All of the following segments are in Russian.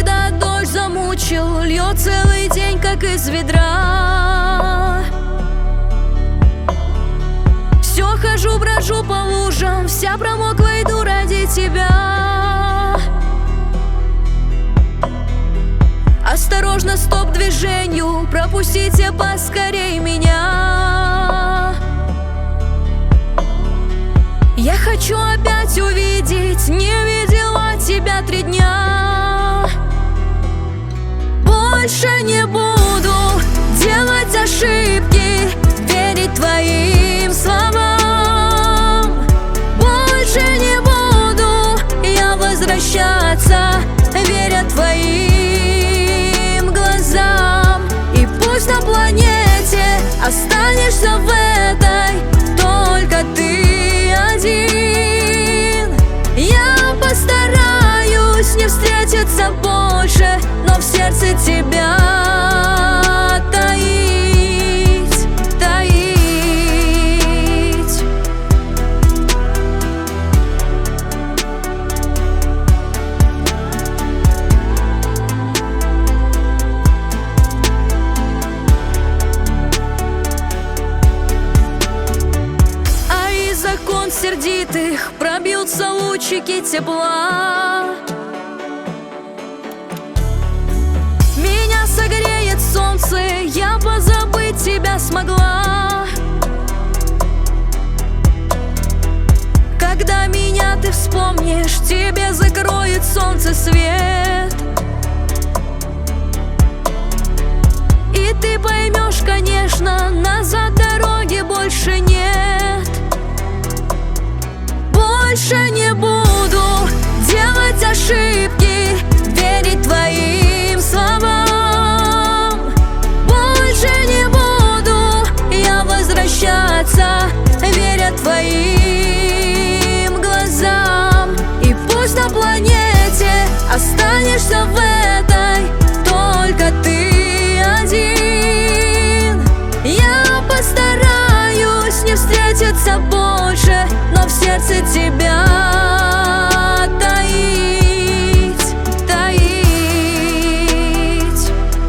когда дождь замучил, льет целый день, как из ведра. Все хожу, брожу по лужам, вся промокла, иду ради тебя. Осторожно, стоп движению, пропустите поскорей меня. Я хочу опять увидеть, не видела тебя 3 дня. Больше не буду делать ошибки, верить твоим словам. Больше не буду я возвращаться, веря твоим глазам. И пусть на планете останешься в этой только ты один. Я постараюсь не встретиться больше, но в сердце тебя таить, таить. А из окон сердитых пробьются лучики тепла. Меня согреет солнце, я позабыть тебя смогла. Когда меня ты вспомнишь, тебе закроет солнце свет. И ты поймешь, конечно, назад дороги больше нет. Больше не буду делать ошибки, верить твоим словам. Больше не буду я возвращаться, веря твоим глазам. И пусть на планете останешься в этой только ты один. Я постараюсь не встретиться больше, но в сердце тебя таить, таить.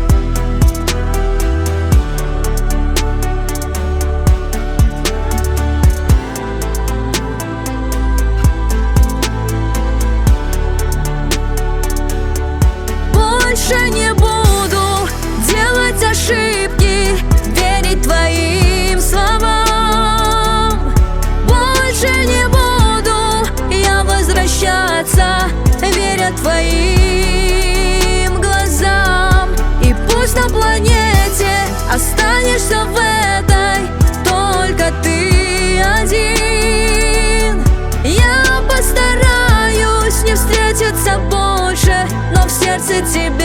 Больше не буду делать ошибки, верить твоим словам. Больше не буду я возвращаться, веря твоим глазам. И пусть на планете останешься в этой только ты один. Я постараюсь не встретиться больше, но в сердце тебя